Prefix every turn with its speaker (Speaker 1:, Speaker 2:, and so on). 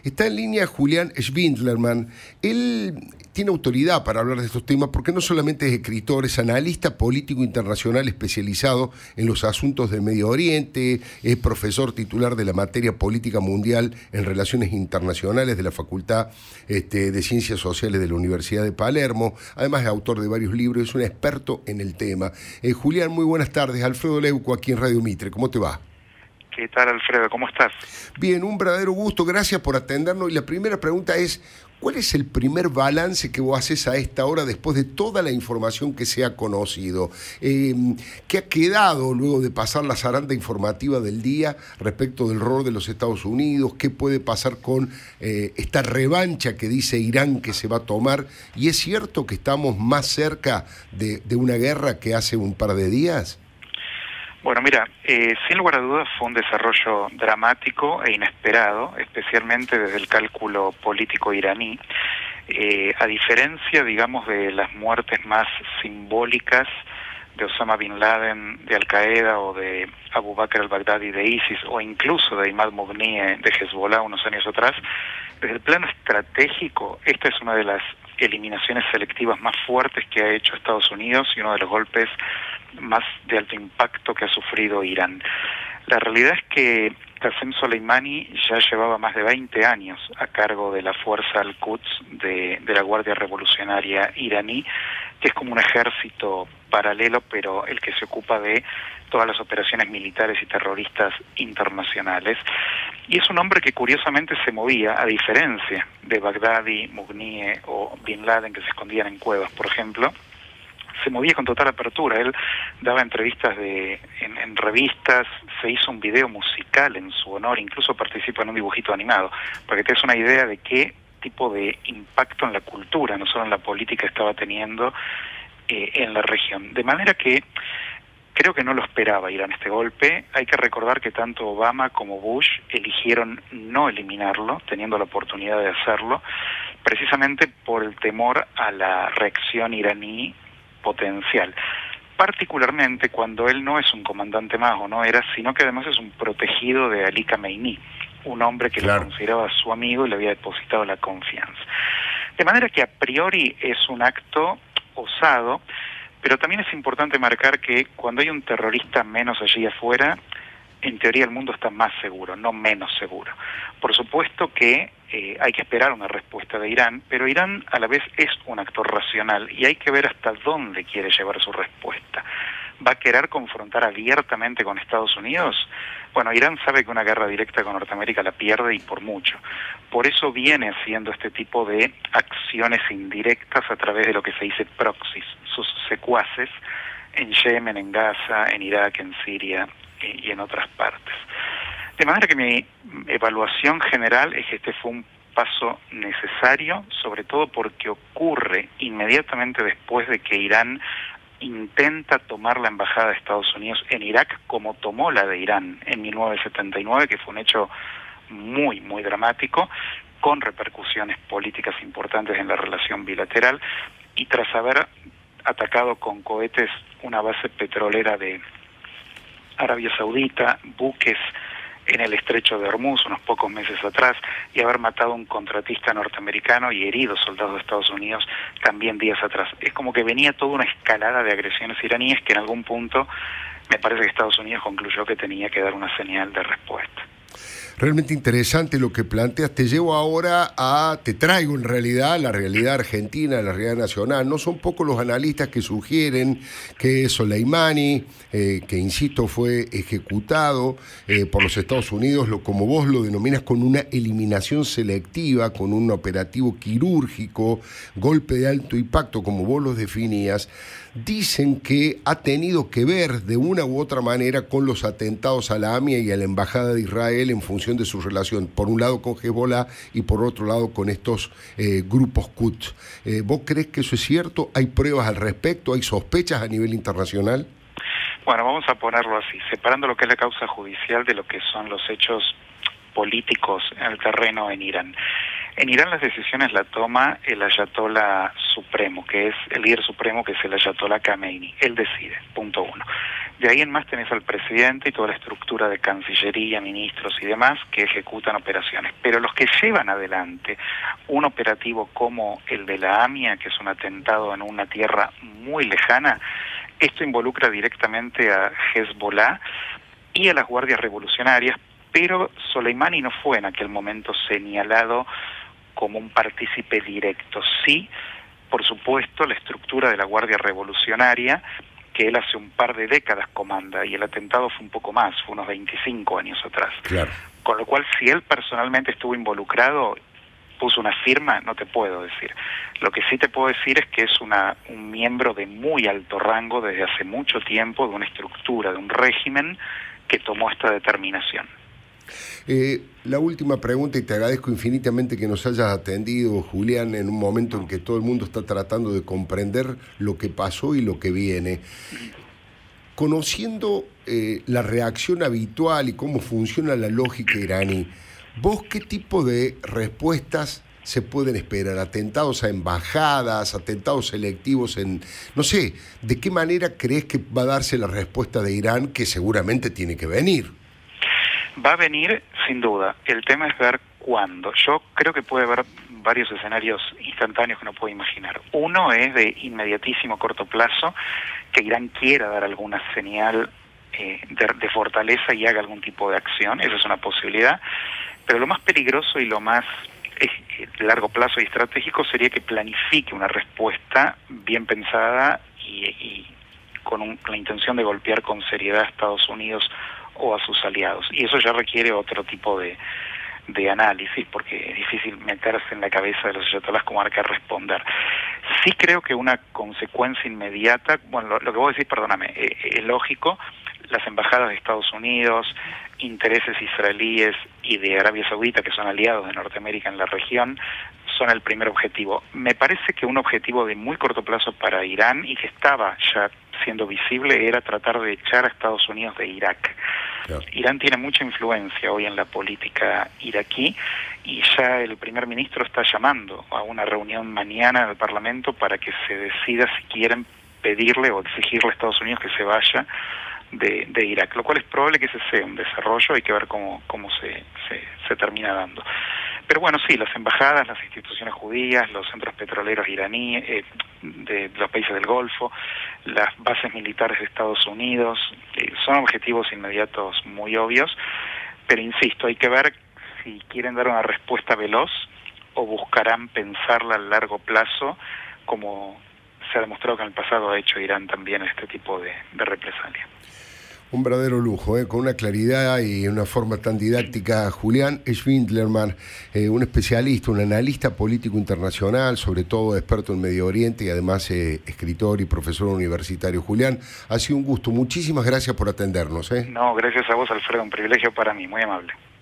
Speaker 1: Está en línea Julián Schwindlerman. Él tiene autoridad para hablar de estos temas porque no solamente es escritor, es analista político internacional especializado en los asuntos del Medio Oriente, es profesor titular de la materia política mundial en relaciones internacionales de la Facultad de Ciencias Sociales de la Universidad de Palermo. Además es autor de varios libros, es un experto en el tema. Julián, muy buenas tardes. Alfredo Leuco aquí en Radio Mitre. ¿Cómo te va?
Speaker 2: ¿Qué tal, Alfredo? ¿Cómo estás?
Speaker 1: Bien, un verdadero gusto, gracias por atendernos. Y la primera pregunta es, ¿cuál es el primer balance que vos haces a esta hora después de toda la información que se ha conocido? ¿Qué ha quedado luego de pasar la zaranda informativa del día respecto del rol de los Estados Unidos? ¿Qué puede pasar con esta revancha que dice Irán que se va a tomar? ¿Y es cierto que estamos más cerca de una guerra que hace un par de días?
Speaker 2: Bueno, mira, sin lugar a dudas fue un desarrollo dramático e inesperado, especialmente desde el cálculo político iraní. A diferencia, digamos, de las muertes más simbólicas de Osama Bin Laden, de Al-Qaeda o de Abu Bakr al-Baghdadi de ISIS o incluso de Imad Mughniyeh de Hezbollah unos años atrás, desde el plano estratégico, esta es una de las eliminaciones selectivas más fuertes que ha hecho Estados Unidos y uno de los golpes más de alto impacto que ha sufrido Irán. La realidad es que Qasem Soleimani ya llevaba más de 20 años a cargo de la fuerza Al-Quds de la Guardia Revolucionaria iraní, que es como un ejército paralelo, pero el que se ocupa de todas las operaciones militares y terroristas internacionales. Y es un hombre que curiosamente se movía, a diferencia de Baghdadi, Mughniyeh o Bin Laden, que se escondían en cuevas, por ejemplo, se movía con total apertura. Él daba entrevistas en revistas, se hizo un video musical en su honor, incluso participó en un dibujito animado, para que te des una idea de qué tipo de impacto en la cultura, no solo en la política, estaba teniendo en la región. De manera que creo que no lo esperaba Irán este golpe. Hay que recordar que tanto Obama como Bush eligieron no eliminarlo, teniendo la oportunidad de hacerlo, precisamente por el temor a la reacción iraní potencial, particularmente cuando él no es un comandante más o no era, sino que además es un protegido de Ali Khamenei, un hombre que lo consideraba su amigo y le había depositado la confianza. De manera que a priori es un acto osado, pero también es importante marcar que cuando hay un terrorista menos allí afuera, en teoría el mundo está más seguro, no menos seguro. Por supuesto que hay que esperar una respuesta de Irán, pero Irán a la vez es un actor racional y hay que ver hasta dónde quiere llevar su respuesta. ¿Va a querer confrontar abiertamente con Estados Unidos? Bueno, Irán sabe que una guerra directa con Norteamérica la pierde y por mucho. Por eso viene haciendo este tipo de acciones indirectas a través de lo que se dice proxies, sus secuaces, en Yemen, en Gaza, en Irak, en Siria y en otras partes. De manera que mi evaluación general es que este fue un paso necesario, sobre todo porque ocurre inmediatamente después de que Irán intenta tomar la embajada de Estados Unidos en Irak, como tomó la de Irán en 1979, que fue un hecho muy, muy dramático, con repercusiones políticas importantes en la relación bilateral, y tras haber atacado con cohetes una base petrolera de Arabia Saudita, buques en el estrecho de Hormuz unos pocos meses atrás, y haber matado a un contratista norteamericano y herido soldados de Estados Unidos también días atrás. Es como que venía toda una escalada de agresiones iraníes que en algún punto me parece que Estados Unidos concluyó que tenía que dar una señal de respuesta.
Speaker 1: Realmente interesante lo que planteas. Te traigo en realidad la realidad argentina, la realidad nacional. No son pocos los analistas que sugieren que Soleimani, que insisto fue ejecutado por los Estados Unidos, como vos lo denominas, con una eliminación selectiva, con un operativo quirúrgico, golpe de alto impacto, como vos los definías, dicen que ha tenido que ver de una u otra manera con los atentados a la AMIA y a la Embajada de Israel en función de su relación, por un lado con Hezbollah y por otro lado con estos grupos Quds. ¿Vos crees que eso es cierto? ¿Hay pruebas al respecto? ¿Hay sospechas a nivel internacional?
Speaker 2: Bueno, vamos a ponerlo así, separando lo que es la causa judicial de lo que son los hechos políticos en el terreno en Irán. En Irán las decisiones la toma el ayatolá supremo, que es el líder supremo, que es el ayatolá Khamenei. Él decide, punto uno. De ahí en más tenés al presidente y toda la estructura de Cancillería, ministros y demás que ejecutan operaciones. Pero los que llevan adelante un operativo como el de la AMIA, que es un atentado en una tierra muy lejana, esto involucra directamente a Hezbollah y a las guardias revolucionarias, pero Soleimani no fue en aquel momento señalado como un partícipe directo. Sí, por supuesto, la estructura de la Guardia Revolucionaria, que él hace un par de décadas comanda, y el atentado fue un poco más, fue unos 25 años atrás.
Speaker 1: Claro.
Speaker 2: Con lo cual, si él personalmente estuvo involucrado, puso una firma, no te puedo decir. Lo que sí te puedo decir es que es un miembro de muy alto rango desde hace mucho tiempo, de una estructura, de un régimen que tomó esta determinación.
Speaker 1: La última pregunta, y te agradezco infinitamente que nos hayas atendido, Julián, en un momento en que todo el mundo está tratando de comprender lo que pasó y lo que viene. Conociendo la reacción habitual y cómo funciona la lógica iraní, ¿vos qué tipo de respuestas se pueden esperar? ¿Atentados a embajadas, atentados selectivos no sé, ¿de qué manera crees que va a darse la respuesta de Irán, que seguramente tiene que venir?
Speaker 2: Va a venir, sin duda. El tema es ver cuándo. Yo creo que puede haber varios escenarios instantáneos que uno puede imaginar. Uno es de inmediatísimo corto plazo, que Irán quiera dar alguna señal de fortaleza y haga algún tipo de acción. Esa es una posibilidad. Pero lo más peligroso y lo más largo plazo y estratégico sería que planifique una respuesta bien pensada y con la intención de golpear con seriedad a Estados Unidos o a sus aliados. Y eso ya requiere otro tipo de análisis, porque es difícil meterse en la cabeza de los ayatolás como hay que responder. Sí creo que una consecuencia inmediata, bueno, lo que vos decís, perdóname, es lógico, las embajadas de Estados Unidos, intereses israelíes y de Arabia Saudita, que son aliados de Norteamérica en la región, son el primer objetivo. Me parece que un objetivo de muy corto plazo para Irán, y que estaba ya siendo visible, era tratar de echar a Estados Unidos de Irak. Claro. Irán tiene mucha influencia hoy en la política iraquí, y ya el primer ministro está llamando a una reunión mañana en el Parlamento para que se decida si quieren pedirle o exigirle a Estados Unidos que se vaya de Irak, lo cual es probable que ese sea un desarrollo, hay que ver cómo se termina dando. Pero bueno, sí, las embajadas, las instituciones judías, los centros petroleros iraníes, de los países del Golfo, las bases militares de Estados Unidos, son objetivos inmediatos muy obvios, pero insisto, hay que ver si quieren dar una respuesta veloz o buscarán pensarla a largo plazo, como se ha demostrado que en el pasado ha hecho Irán también este tipo de represalia.
Speaker 1: Un verdadero lujo, con una claridad y una forma tan didáctica. Julián Schwindlerman, un especialista, un analista político internacional, sobre todo experto en Medio Oriente y además escritor y profesor universitario. Julián, ha sido un gusto. Muchísimas gracias por atendernos.
Speaker 2: No, gracias a vos, Alfredo, un privilegio para mí, muy amable.